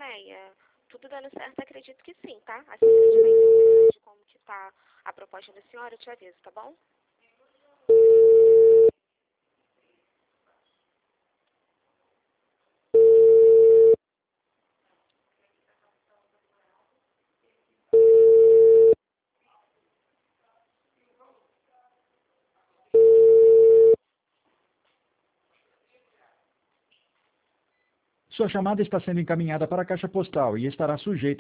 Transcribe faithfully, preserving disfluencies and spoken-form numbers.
Neia. Tudo dando certo, acredito que sim, tá? Assim que eu tiver informação de como que tá a proposta da senhora, eu te aviso, tá bom? Sua chamada está sendo encaminhada para a caixa postal e estará sujeita